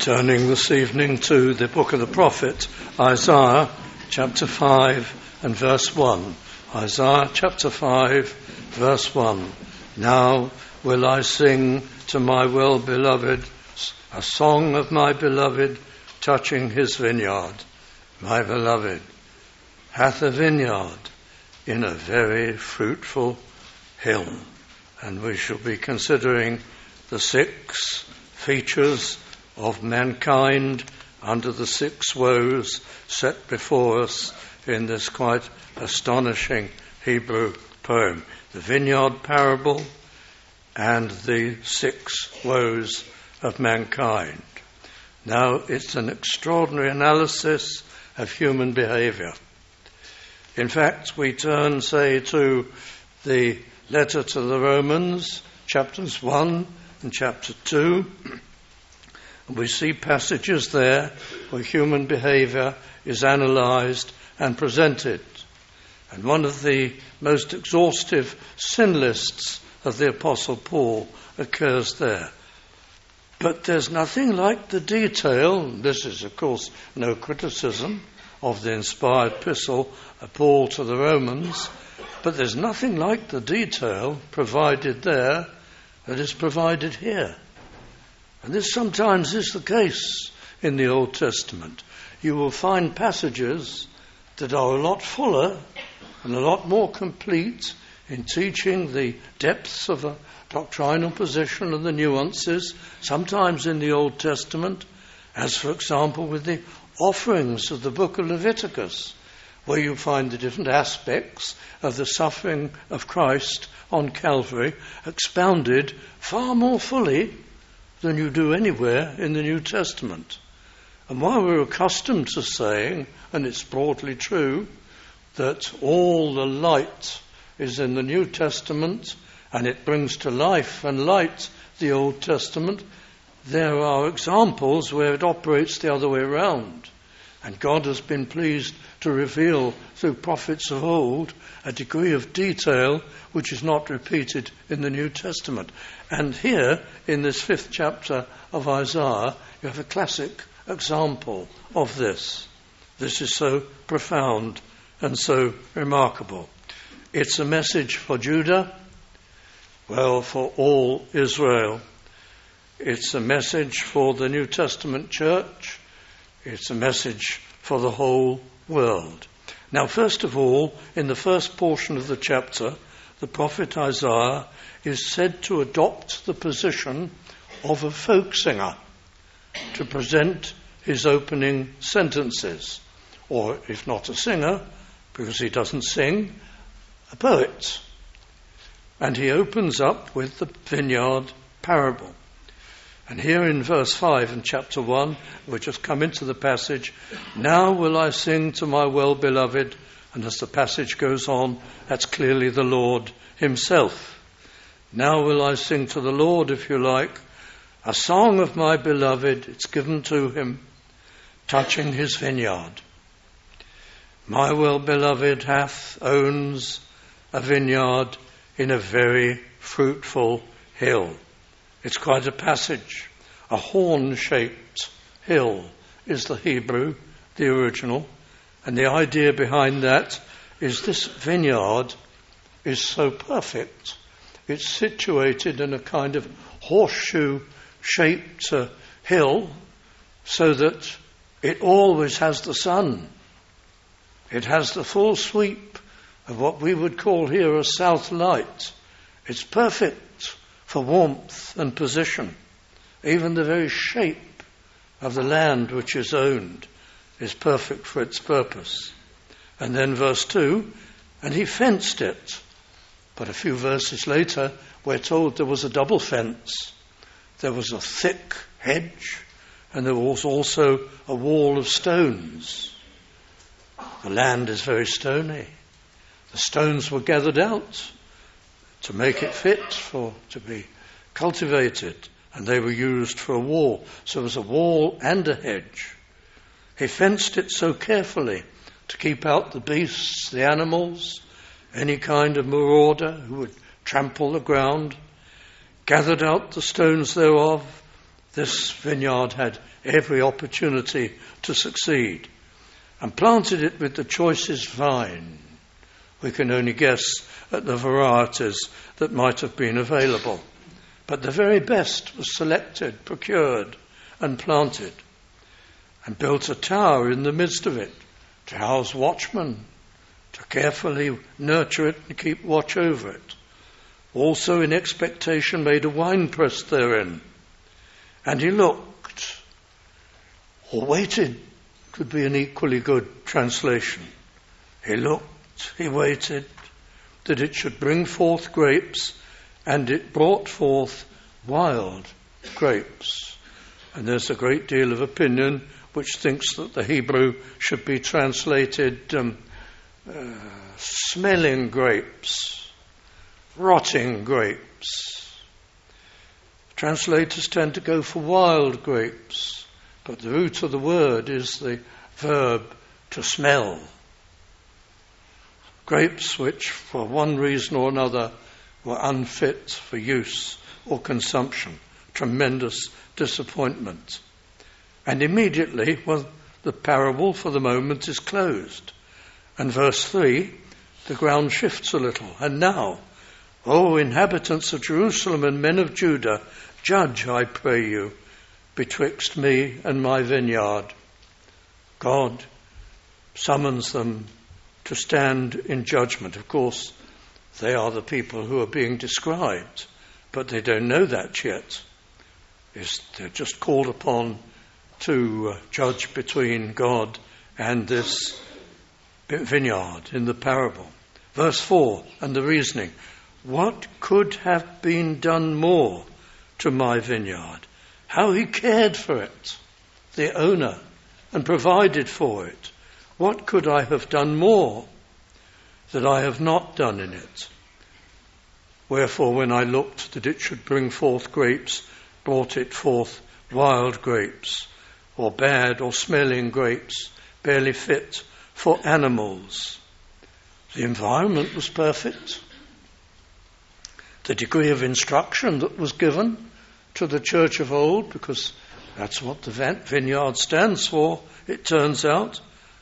Turning this evening to the book of the prophet Isaiah, chapter 5 and verse 1. Isaiah chapter 5, verse 1. Now will I sing to my well-beloved a song of my beloved touching his vineyard. My beloved hath a vineyard in a very fruitful hill. And we shall be considering the 6 features of mankind under the 6 woes set before us in this quite astonishing Hebrew poem. The vineyard parable and the 6 woes of mankind. Now, it's an extraordinary analysis of human behavior. In fact, we turn, say, to the letter to the Romans, chapters 1 and chapter 2. We see passages there where human behavior is analysed and presented. And one of the most exhaustive sin lists of the Apostle Paul occurs there. But there's nothing like the detail. This is, of course, no criticism of the inspired epistle of Paul to the Romans, but there's nothing like the detail provided there that is provided here. And this sometimes is the case in the Old Testament. You will find passages that are a lot fuller and a lot more complete in teaching the depths of a doctrinal position and the nuances, sometimes in the Old Testament, as for example with the offerings of the book of Leviticus, where you find the different aspects of the suffering of Christ on Calvary expounded far more fully than you do anywhere in the New Testament. And while we're accustomed to saying, and it's broadly true, that all the light is in the New Testament and it brings to life and light the Old Testament, there are examples where it operates the other way around. And God has been pleased to reveal through prophets of old a degree of detail which is not repeated in the New Testament. And here, in this 5th chapter of Isaiah, you have a classic example of this. This is so profound and so remarkable. It's a message for Judah, well, for all Israel. It's a message for the New Testament church. It's a message for the whole world. Now, first of all, in the first portion of the chapter, the prophet Isaiah is said to adopt the position of a folk singer to present his opening sentences, or if not a singer, because he doesn't sing, a poet. And he opens up with the vineyard parable. And here in verse 5 in chapter 1, we just come into the passage, now will I sing to my well-beloved, and as the passage goes on, that's clearly the Lord himself. Now will I sing to the Lord, if you like, a song of my beloved, it's given to him, touching his vineyard. My well-beloved owns a vineyard in a very fruitful hill. It's quite a passage. A horn-shaped hill is the Hebrew, the original. And the idea behind that is this vineyard is so perfect. It's situated in a kind of horseshoe-shaped hill so that it always has the sun. It has the full sweep of what we would call here a south light. It's perfect for warmth and position. Even the very shape of the land which is owned is perfect for its purpose. And then verse 2, and he fenced it. But a few verses later, we're told there was a double fence. There was a thick hedge, and there was also a wall of stones. The land is very stony. The stones were gathered out to make it fit to be cultivated, and they were used for a wall. So there was a wall and a hedge. He fenced it so carefully to keep out the beasts, the animals, any kind of marauder who would trample the ground, gathered out the stones thereof, This vineyard had every opportunity to succeed, and planted it with the choicest vine. We can only guess at the varieties that might have been available, but the very best was selected, procured, and planted, and built a tower in the midst of it to house watchmen, to carefully nurture it and keep watch over it. Also in expectation made a winepress therein. And he looked, or waited, could be an equally good translation. He looked, he waited, that it should bring forth grapes, and it brought forth wild grapes. And there's a great deal of opinion which thinks that the Hebrew should be translated smelling grapes, rotting grapes. Translators tend to go for wild grapes, but the root of the word is the verb to smell. Grapes which, for one reason or another, were unfit for use or consumption. Tremendous disappointment. And immediately, the parable for the moment is closed. And verse 3, the ground shifts a little. And now, O inhabitants of Jerusalem and men of Judah, judge, I pray you, betwixt me and my vineyard. God summons them to stand in judgment. Of course, they are the people who are being described, but they don't know that yet. They're just called upon to judge between God and this vineyard in the parable. Verse 4, and the reasoning. What could have been done more to my vineyard? How he cared for it, the owner, and provided for it. What could I have done more that I have not done in it? Wherefore, when I looked that it should bring forth grapes, brought it forth wild grapes, or bad or smelling grapes, barely fit for animals. The environment was perfect. The degree of instruction that was given to the church of old, because that's what the vineyard stands for, it turns out.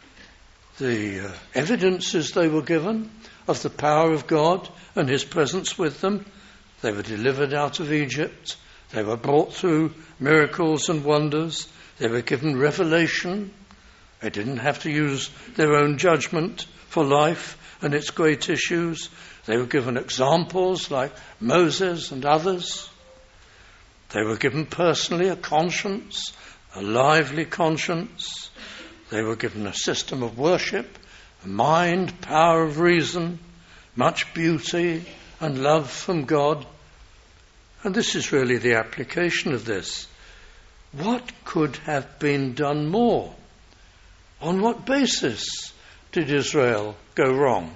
The evidences they were given of the power of God and his presence with them. They were delivered out of Egypt. They were brought through miracles and wonders. They were given revelation. They didn't have to use their own judgment for life and its great issues. They were given examples like Moses and others. They were given personally a conscience, a lively conscience. They were given a system of worship, a mind, power of reason, much beauty and love from God. And this is really the application of this. What could have been done more? On what basis did Israel go wrong?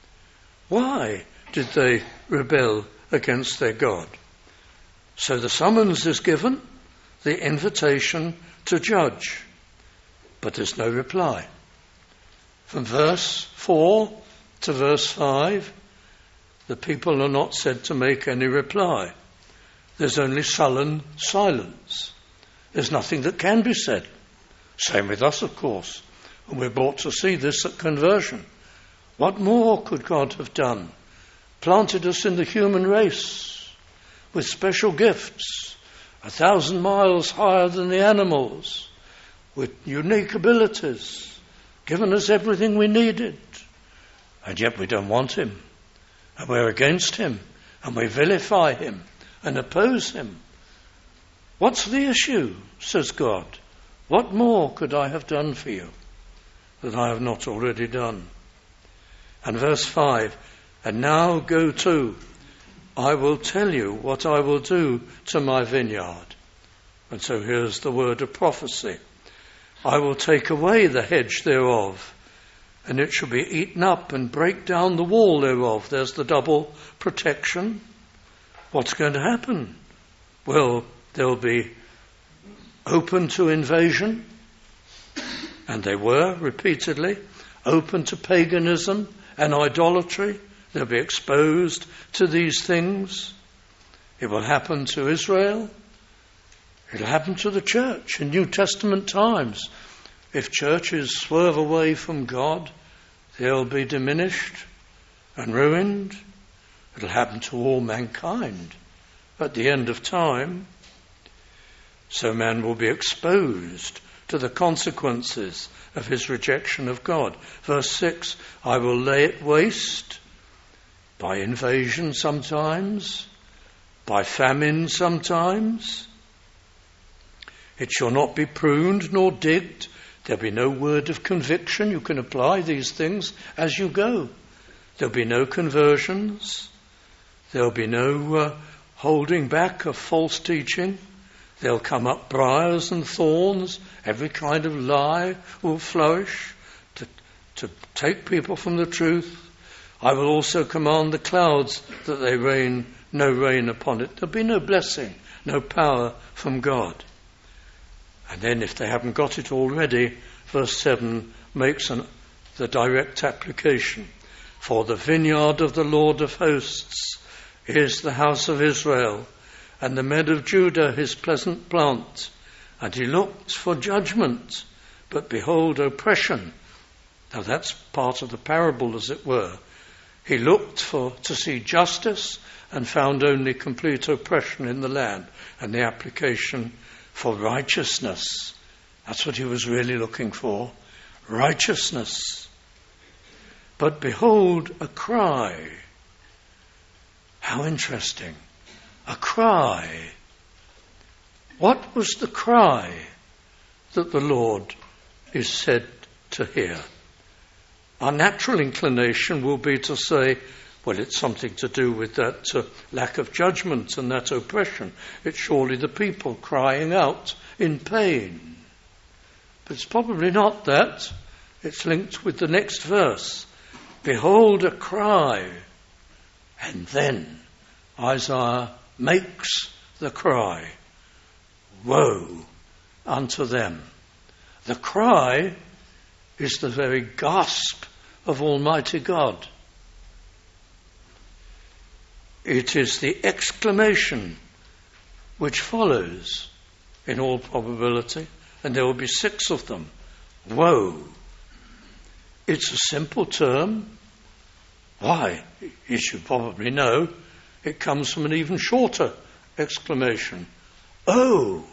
Why did they rebel against their God? So the summons is given, the invitation to judge, but there's no reply. From verse 4 to verse 5, the people are not said to make any reply. There's only sullen silence. There's nothing that can be said. Same with us, of course. And we're brought to see this at conversion. What more could God have done? Planted us in the human race with special gifts, 1,000 miles higher than the animals, with unique abilities, given us everything we needed. And yet we don't want him. And we're against him. And we vilify him and oppose him. What's the issue, says God? What more could I have done for you that I have not already done? And verse 5, and now go to, I will tell you what I will do to my vineyard. And so here's the word of prophecy. I will take away the hedge thereof, and it shall be eaten up, and break down the wall thereof. There's the double protection. What's going to happen? Well, they'll be open to invasion, and they were repeatedly open to paganism and idolatry. They'll be exposed to these things. It will happen to Israel. It'll happen to the church in New Testament times. If churches swerve away from God, they'll be diminished and ruined. It'll happen to all mankind at the end of time. So man will be exposed to the consequences of his rejection of God. Verse 6, I will lay it waste by invasion sometimes, by famine sometimes. It shall not be pruned nor digged. There'll be no word of conviction. You can apply these things as you go. There'll be no conversions. There'll be no holding back of false teaching. There'll come up briars and thorns. Every kind of lie will flourish to take people from the truth. I will also command the clouds that they rain no rain upon it. There'll be no blessing, no power from God. And then if they haven't got it already, verse 7 makes the direct application. For the vineyard of the Lord of hosts is the house of Israel, and the mead of Judah his pleasant plant. And he looked for judgment, but behold oppression. Now that's part of the parable, as it were. He looked to see justice and found only complete oppression in the land. And the application for righteousness. That's what he was really looking for. Righteousness. But behold, a cry. How interesting. A cry. What was the cry that the Lord is said to hear? Our natural inclination will be to say, well, it's something to do with that lack of judgment and that oppression. It's surely the people crying out in pain. But it's probably not that. It's linked with the next verse. Behold, a cry. And then Isaiah makes the cry. Woe unto them. The cry is the very gasp of Almighty God. It is the exclamation which follows, in all probability, and there will be 6 of them. Woe. It's a simple term. Why? You should probably know. It comes from an even shorter exclamation. Oh!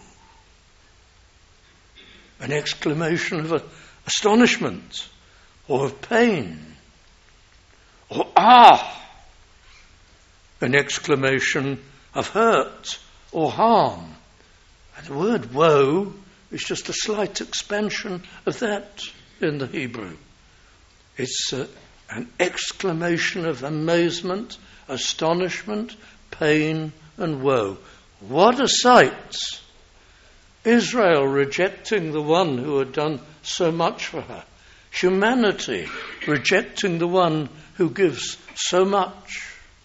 An exclamation of astonishment, or of pain, or ah! An exclamation of hurt or harm. And the word woe is just a slight expansion of that in the Hebrew. It's an exclamation of amazement, astonishment, pain and woe. What a sight! Israel rejecting the one who had done so much for her. Humanity rejecting the one who gives so much.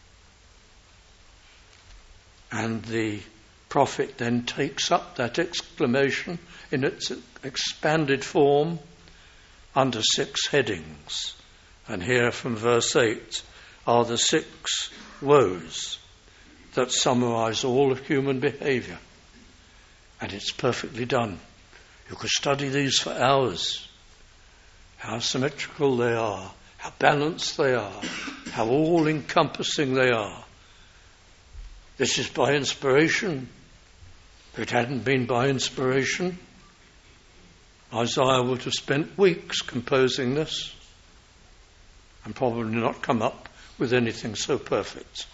And the prophet then takes up that exclamation in its expanded form under 6 headings. And here from verse 8 are the 6 woes that summarize all of human behavior. And it's perfectly done. You could study these for hours. How symmetrical they are, how balanced they are, how all-encompassing they are. This is by inspiration. If it hadn't been by inspiration, Isaiah would have spent weeks composing this and probably not come up with anything so perfect.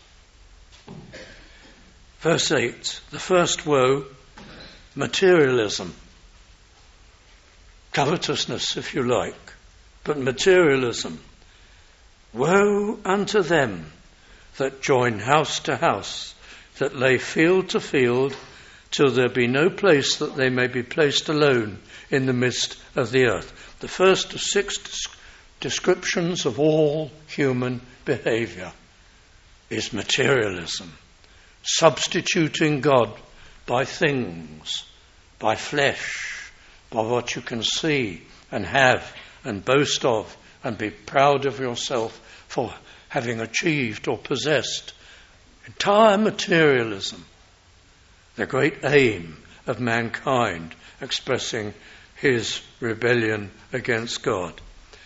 Verse 8, the first woe, materialism. Covetousness, if you like, but materialism. Woe unto them that join house to house, that lay field to field, till there be no place that they may be placed alone in the midst of the earth. The first of 6 descriptions of all human behavior is materialism. Substituting God by things, by flesh, by what you can see and have and boast of and be proud of yourself for having achieved or possessed. Entire materialism. The great aim of mankind, expressing his rebellion against God.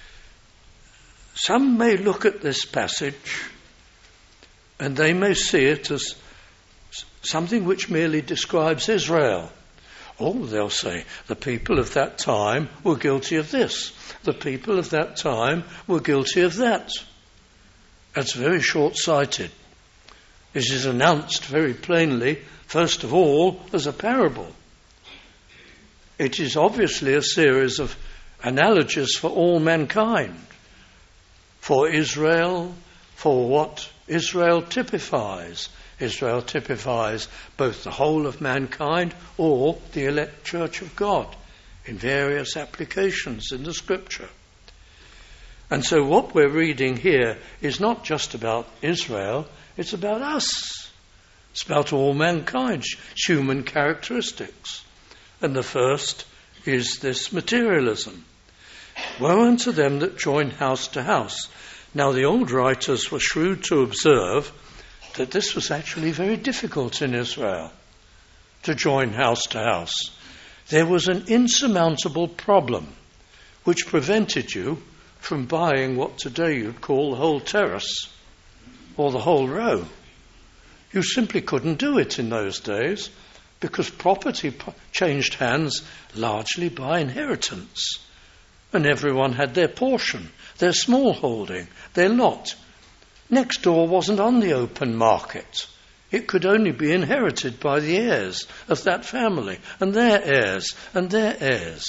Some may look at this passage and they may see it as something which merely describes Israel. Oh, they'll say, the people of that time were guilty of this. The people of that time were guilty of that. That's very short-sighted. This is announced very plainly, first of all, as a parable. It is obviously a series of analogies for all mankind, for Israel, for what Israel typifies. Israel typifies both the whole of mankind or the elect church of God in various applications in the scripture. And so what we're reading here is not just about Israel, it's about us. It's about all mankind, human characteristics. And the first is this materialism. Woe unto them that join house to house. Now the old writers were shrewd to observe that this was actually very difficult in Israel, to join house to house. There was an insurmountable problem which prevented you from buying what today you'd call the whole terrace or the whole row. You simply couldn't do it in those days because property changed hands largely by inheritance. And everyone had their portion, their small holding, their lot. Next door wasn't on the open market. It could only be inherited by the heirs of that family and their heirs and their heirs.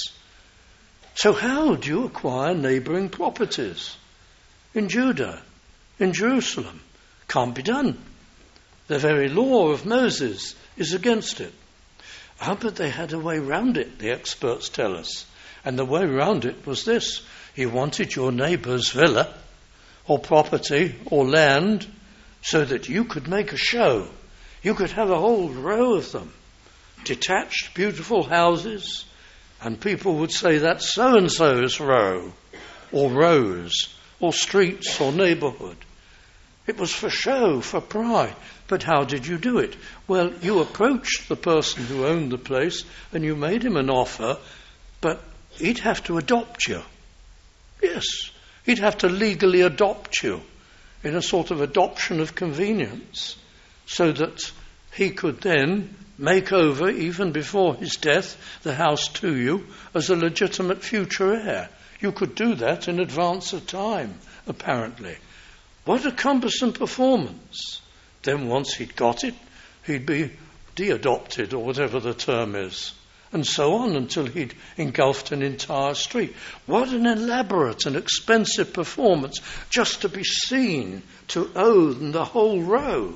So how do you acquire neighbouring properties? In Judah, in Jerusalem, can't be done. The very law of Moses is against it. But they had a way round it, the experts tell us. And the way round it was this. You wanted your neighbour's villa or property or land so that you could make a show. You could have a whole row of them, detached, beautiful houses, and people would say that's so-and-so's row, or rows, or streets, or neighbourhood. It was for show, for pride. But how did you do it? Well, you approached the person who owned the place and you made him an offer, but he'd have to adopt you. Yes, he'd have to legally adopt you in a sort of adoption of convenience so that he could then make over, even before his death, the house to you as a legitimate future heir. You could do that in advance of time, apparently. What a cumbersome performance. Then once he'd got it, he'd be de-adopted, or whatever the term is, and so on until he'd engulfed an entire street. What an elaborate and expensive performance just to be seen to own the whole row.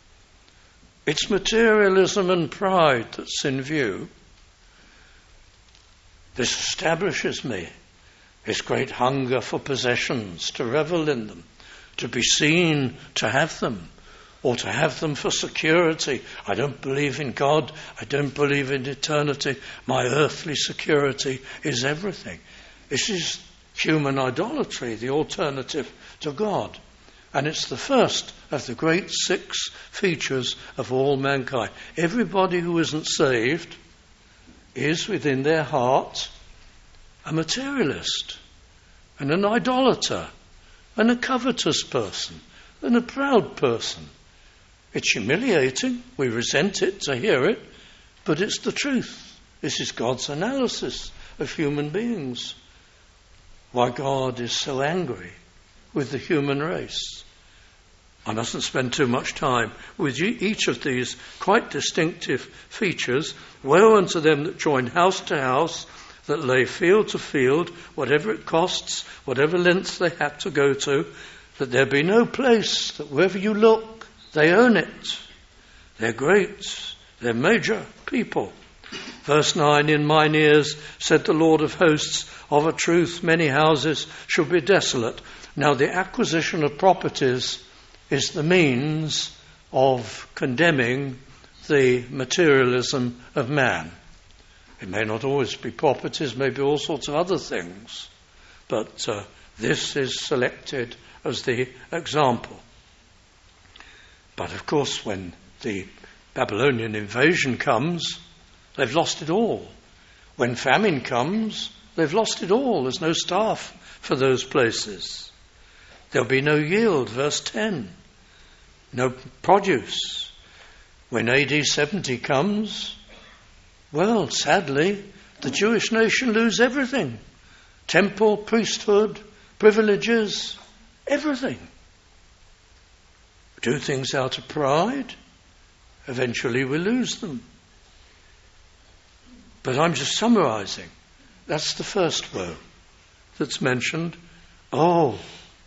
It's materialism and pride that's in view. This establishes me, this great hunger for possessions, to revel in them, to be seen to have them, or to have them for security. I don't believe in God. I don't believe in eternity. My earthly security is everything. This is human idolatry, the alternative to God. And it's the first of the great 6 features of all mankind. Everybody who isn't saved is within their heart a materialist and an idolater and a covetous person and a proud person. It's humiliating. We resent it to hear it, but it's the truth. This is God's analysis of human beings. Why God is so angry with the human race. I mustn't spend too much time with each of these quite distinctive features. Woe unto them that join house to house, that lay field to field, whatever it costs, whatever lengths they have to go to, that there be no place, that wherever you look, they own it. They're great. They're major people. Verse 9, in mine ears, said the Lord of hosts, of a truth many houses shall be desolate. Now the acquisition of properties is the means of condemning the materialism of man. It may not always be properties, maybe all sorts of other things. But this is selected as the example. But of course, when the Babylonian invasion comes, They've lost it all. When famine comes, they've lost it all. There's no staff for those places. There'll be no yield, verse 10. No produce. When AD 70 comes, well, sadly, the Jewish nation lose everything. Temple, priesthood, privileges, everything. Do things out of pride, eventually we lose them. But I'm just summarising. That's the first woe that's mentioned. Oh,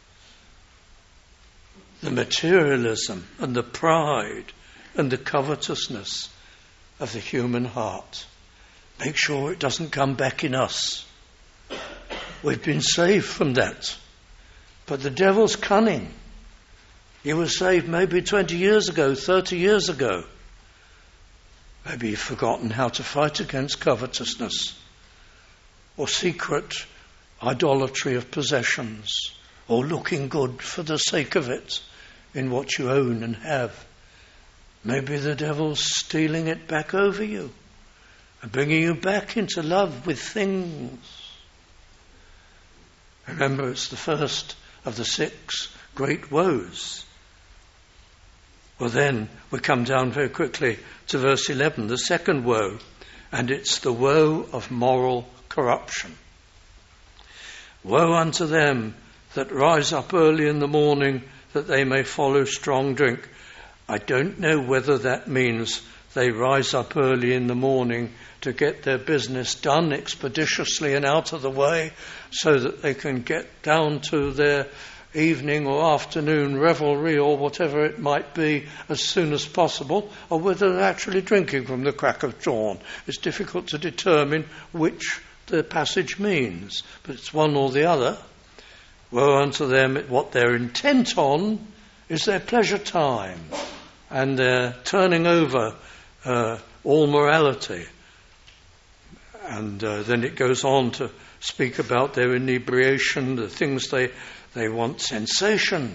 the materialism and the pride and the covetousness of the human heart. Make sure it doesn't come back in us. We've been saved from that. But the devil's cunning. You were saved maybe 20 years ago, 30 years ago. Maybe you've forgotten how to fight against covetousness or secret idolatry of possessions or looking good for the sake of it in what you own and have. Maybe the devil's stealing it back over you and bringing you back into love with things. Remember, it's the first of the 6 great woes. Well, then we come down very quickly to verse 11, the second woe, and it's the woe of moral corruption. Woe unto them that rise up early in the morning that they may follow strong drink. I don't know whether that means they rise up early in the morning to get their business done expeditiously and out of the way so that they can get down to their evening or afternoon revelry or whatever it might be as soon as possible, or whether they're actually drinking from the crack of dawn. It's difficult to determine which the passage means, but it's one or the other. Woe unto them, what they're intent on is their pleasure time, and they're turning over all morality. And then it goes on to speak about their inebriation, the things they want, sensation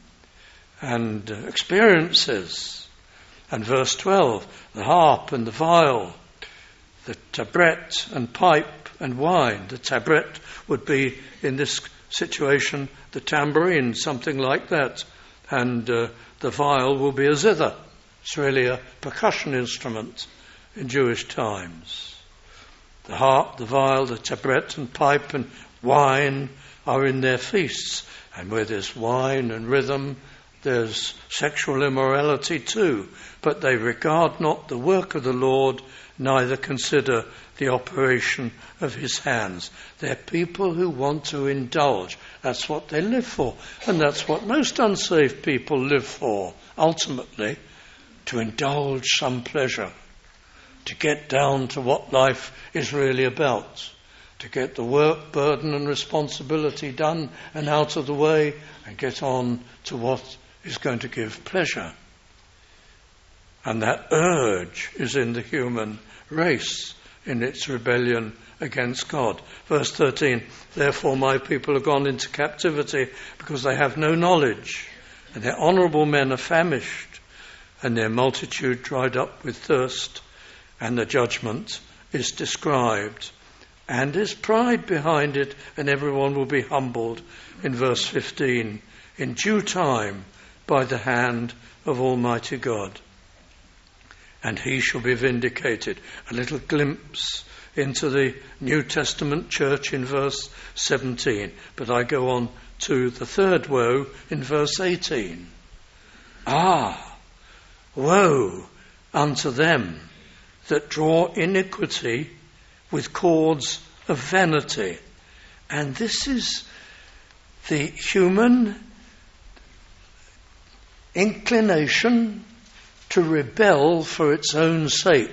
and experiences. And verse 12, the harp and the viol, the tabret and pipe and wine. The tabret would be, in this situation, the tambourine, something like that. And the viol will be a zither. It's really a percussion instrument in Jewish times. The harp, the viol, the tabret and pipe and wine are in their feasts. And where there's wine and rhythm, there's sexual immorality too. But they regard not the work of the Lord, neither consider the operation of his hands. They're people who want to indulge. That's what they live for. And that's what most unsaved people live for, ultimately, to indulge some pleasure, to get down to what life is really about, to get the work, burden and responsibility done and out of the way and get on to what is going to give pleasure. And that urge is in the human race in its rebellion against God. Verse 13, therefore my people are gone into captivity because they have no knowledge, and their honourable men are famished, and their multitude dried up with thirst, and the judgment is described. And is pride behind it, and everyone will be humbled, in verse 15, in due time by the hand of Almighty God. And he shall be vindicated. A little glimpse into the New Testament church in verse 17. But I go on to the third woe in verse 18. Woe unto them that draw iniquity with cords of vanity. And this is the human inclination to rebel for its own sake.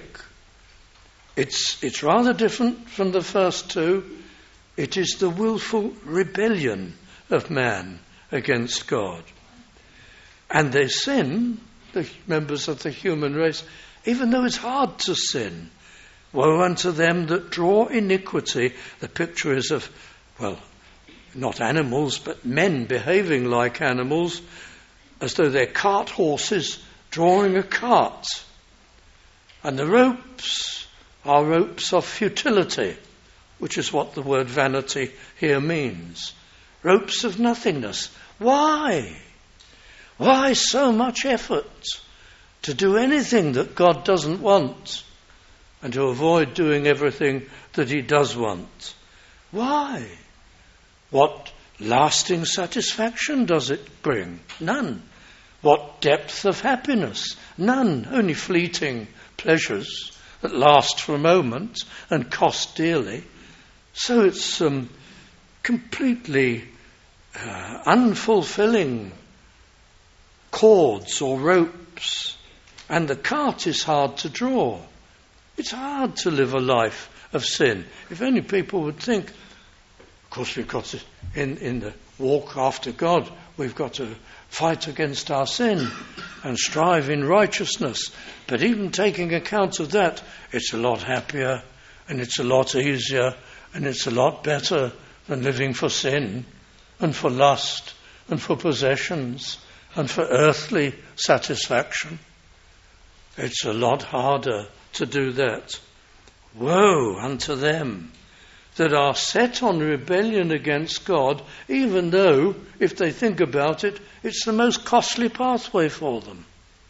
It's rather different from the first two. It is the willful rebellion of man against God. And they sin, the members of the human race, even though it's hard to sin. Woe unto them that draw iniquity. The picture is of, not animals, but men behaving like animals, as though they're cart horses drawing a cart. And the ropes are ropes of futility, which is what the word vanity here means. Ropes of nothingness. Why? Why so much effort to do anything that God doesn't want and to avoid doing everything that he does want? Why? What lasting satisfaction does it bring? None. What depth of happiness? None. Only fleeting pleasures that last for a moment and cost dearly. So it's completely unfulfilling cords or ropes, and the cart is hard to draw. It's hard to live a life of sin. If only people would think, of course we've got to, in the walk after God, we've got to fight against our sin and strive in righteousness. But even taking account of that, it's a lot happier and it's a lot easier and it's a lot better than living for sin and for lust and for possessions and for earthly satisfaction. It's a lot harder to do that. Woe unto them that are set on rebellion against God, even though, if they think about it, it's the most costly pathway for them.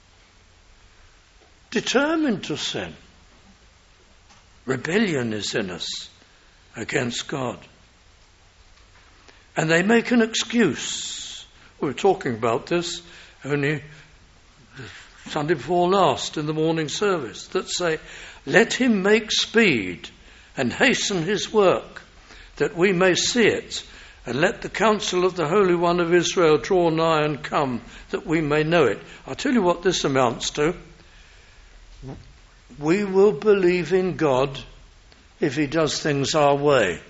Determined to sin. Rebellion is in us against God. And they make an excuse. We were talking about this only Sunday before last in the morning service, that say, let him make speed and hasten his work, that we may see it, and let the counsel of the Holy One of Israel draw nigh and come, that we may know it. I'll tell you what this amounts to. We will believe in God if he does things our way.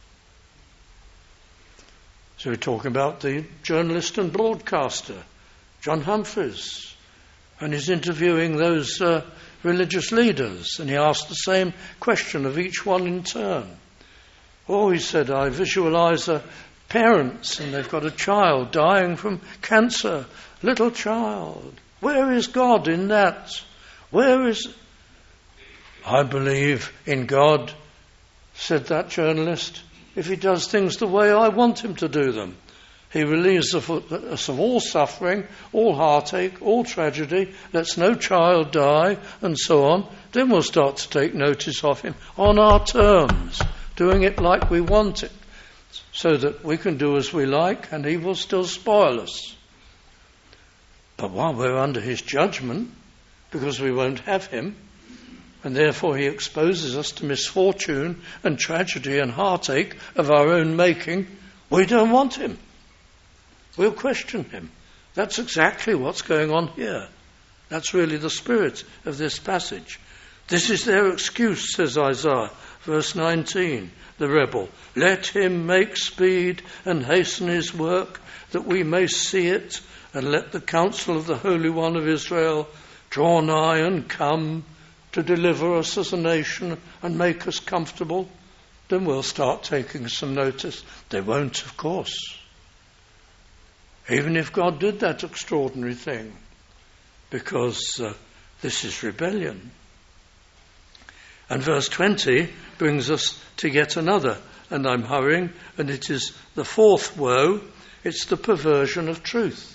So we're talking about the journalist and broadcaster, John Humphreys, and he's interviewing those religious leaders, and he asked the same question of each one in turn. Oh, he said, I visualize parents, and they've got a child dying from cancer, little child. Where is God in that? Where is... I believe in God, said that journalist, if he does things the way I want him to do them. He relieves us of all suffering, all heartache, all tragedy, lets no child die, and so on. Then we'll start to take notice of him on our terms, doing it like we want it, so that we can do as we like and he will still spoil us. But while we're under his judgment, because we won't have him, and therefore he exposes us to misfortune and tragedy and heartache of our own making, we don't want him. We'll question him. That's exactly what's going on here. That's really the spirit of this passage. This is their excuse, says Isaiah, verse 19, the rebel. Let him make speed and hasten his work, that we may see it, and let the counsel of the Holy One of Israel draw nigh and come to deliver us as a nation and make us comfortable. Then we'll start taking some notice. They won't, of course. Even if God did that extraordinary thing, because this is rebellion. And verse 20 brings us to yet another, and I'm hurrying, and it is the fourth woe. It's the perversion of truth.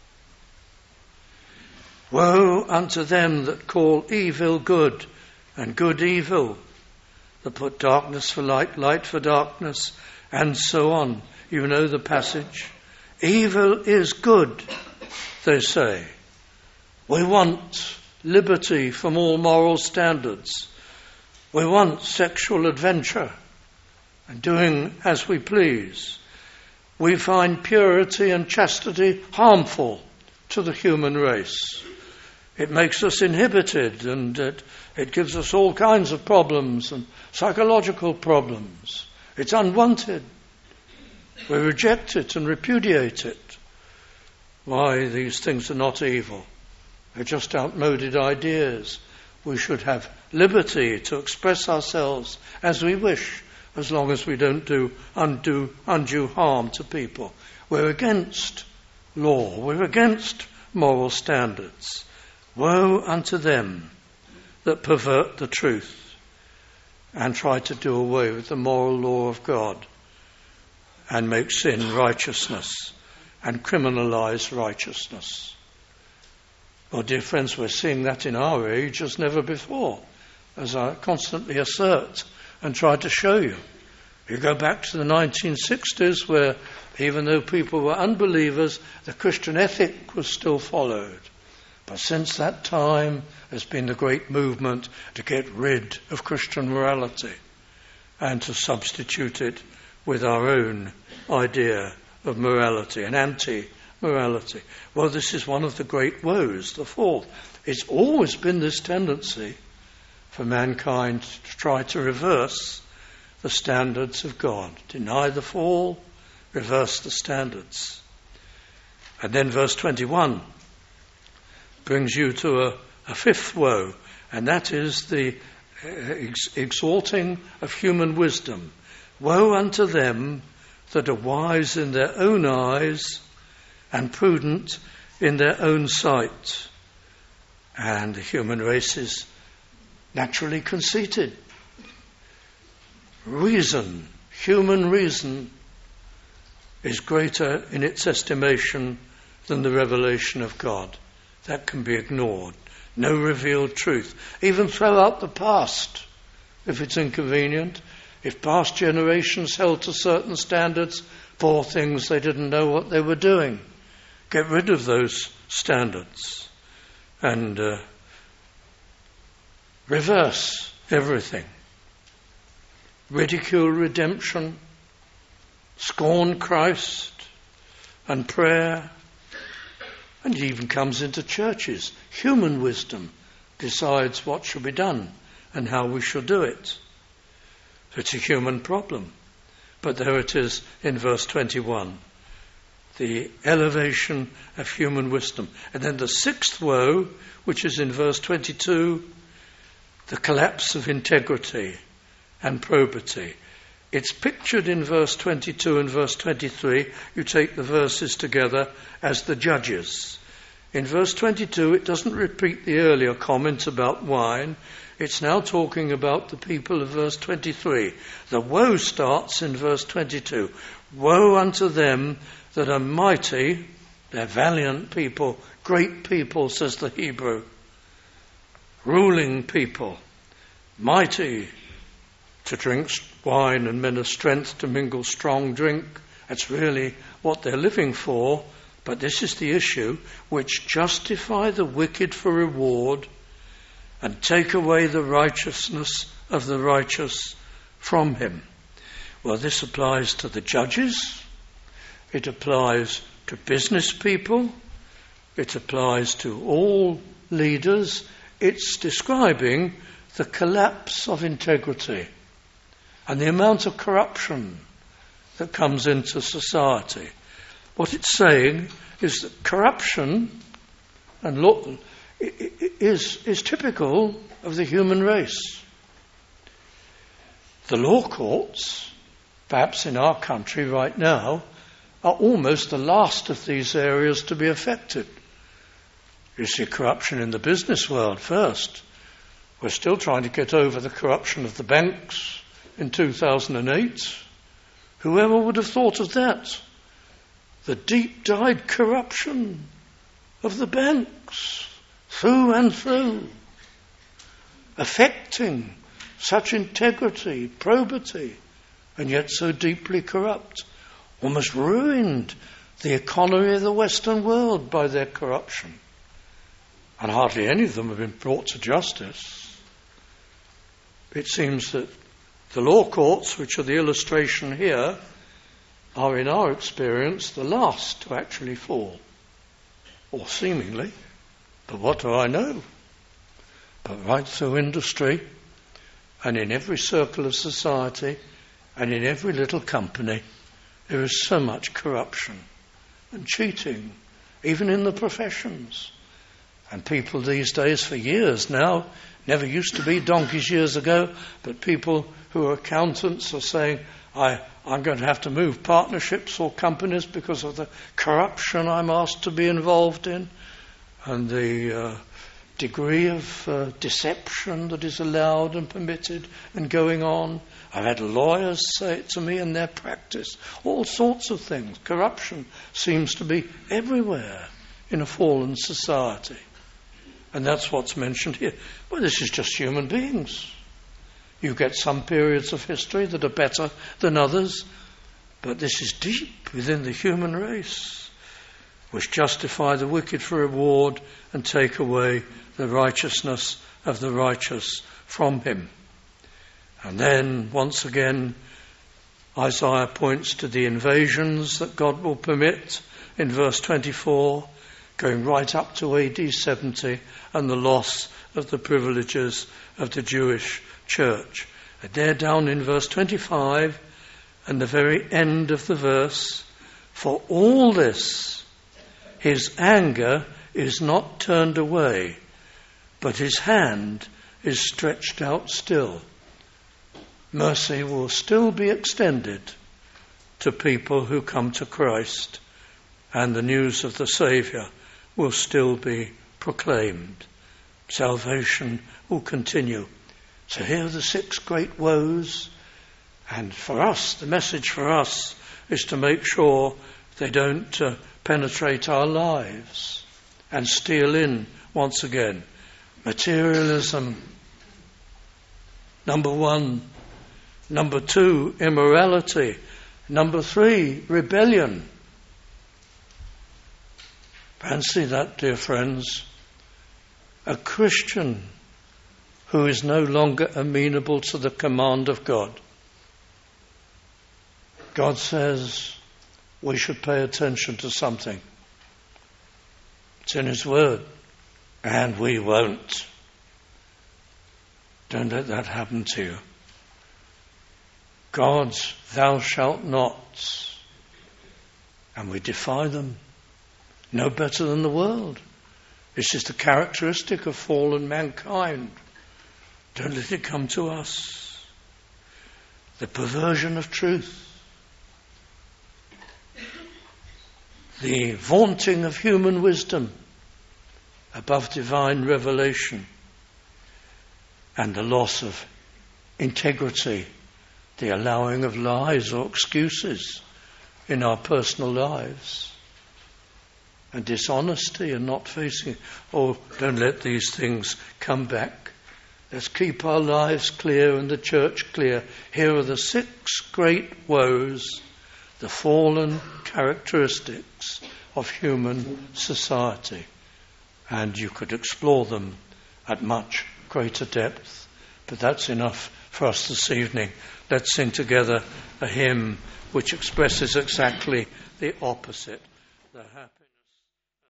Woe unto them that call evil good, and good evil, that put darkness for light, light for darkness, and so on. You know the passage. Evil is good, they say. We want liberty from all moral standards. We want sexual adventure and doing as we please. We find purity and chastity harmful to the human race. It makes us inhibited, and it gives us all kinds of problems and psychological problems. It's unwanted. We reject it and repudiate it. Why, these things are not evil. They're just outmoded ideas. We should have liberty to express ourselves as we wish, as long as we don't do undue harm to people. We're against law. We're against moral standards. Woe unto them that pervert the truth. and try to do away with the moral law of God and make sin righteousness and criminalize righteousness. Well, dear friends, we're seeing that in our age as never before, as I constantly assert and try to show you. You go back to the 1960s where, even though people were unbelievers, the Christian ethic was still followed. But since that time, there's been the great movement to get rid of Christian morality and to substitute it with our own idea of morality, an anti-morality. Well, this is one of the great woes, the fall. It's always been this tendency for mankind to try to reverse the standards of God. Deny the fall, reverse the standards. And then verse 21 brings you to a fifth woe, and that is the exalting of human wisdom. Woe unto them that are wise in their own eyes and prudent in their own sight. And the human race is naturally conceited. Reason, human reason, is greater in its estimation than the revelation of God. That can be ignored. No revealed truth. Even throw out the past if it's inconvenient. If past generations held to certain standards, poor things, they didn't know what they were doing. Get rid of those standards and reverse everything. Ridicule redemption, scorn Christ and prayer, and it even comes into churches. Human wisdom decides what should be done and how we should do it. So it's a human problem. But there it is in verse 21, the elevation of human wisdom. And then the sixth woe, which is in verse 22, the collapse of integrity and probity. It's pictured in verse 22 and verse 23. You take the verses together as the judges. In verse 22, it doesn't repeat the earlier comment about wine. It's now talking about the people of verse 23. The woe starts in verse 22. Woe unto them that are mighty, they're valiant people, great people, says the Hebrew, ruling people, mighty to drink wine and men of strength to mingle strong drink. That's really what they're living for. But this is the issue, which justify the wicked for reward and take away the righteousness of the righteous from him. Well, this applies to the judges. It applies to business people. It applies to all leaders. It's describing the collapse of integrity and the amount of corruption that comes into society. What it's saying is that corruption and law is typical of the human race. The law courts, perhaps in our country right now, are almost the last of these areas to be affected. You see corruption in the business world first. We're still trying to get over the corruption of the banks in 2008. Whoever would have thought of that? The deep-dyed corruption of the banks, through and through, affecting such integrity, probity, and yet so deeply corrupt, almost ruined the economy of the Western world by their corruption. And hardly any of them have been brought to justice. It seems that the law courts, which are the illustration here, are in our experience the last to actually fall, or seemingly. But what do I know? But right through industry and in every circle of society and in every little company, there is so much corruption and cheating, even in the professions. And people these days, for years now, never used to be donkeys years ago, but people who are accountants are saying, I'm going to have to move partnerships or companies because of the corruption I'm asked to be involved in. And the degree of deception that is allowed and permitted and going on. I've had lawyers say it to me in their practice. All sorts of things. Corruption seems to be everywhere in a fallen society. And that's what's mentioned here. Well, this is just human beings. You get some periods of history that are better than others, but this is deep within the human race, which justify the wicked for reward and take away the righteousness of the righteous from him. And then, once again, Isaiah points to the invasions that God will permit in verse 24, going right up to AD 70, and the loss of the privileges of the Jewish church. And there down in verse 25, and the very end of the verse, for all this, his anger is not turned away, but his hand is stretched out still. Mercy will still be extended to people who come to Christ, and the news of the Saviour will still be proclaimed. Salvation will continue. So here are the 6 great woes, and for us, the message for us is to make sure they don't penetrate our lives and steal in once again. Materialism, number 1. Number 2, immorality. Number 3, rebellion. Fancy that, dear friends. A Christian who is no longer amenable to the command of God. God says we should pay attention to something. It's in His Word, and we won't. Don't let that happen to you. God's thou shalt not, and we defy them. No better than the world. This is the characteristic of fallen mankind. Don't let it come to us. The perversion of truth. The vaunting of human wisdom above divine revelation. And the loss of integrity. The allowing of lies or excuses in our personal lives. And dishonesty and not facing. Oh, don't let these things come back. Let's keep our lives clear and the church clear. Here are the 6 great woes, the fallen characteristics of human society. And you could explore them at much greater depth. But that's enough for us this evening. Let's sing together a hymn which expresses exactly the opposite. The happy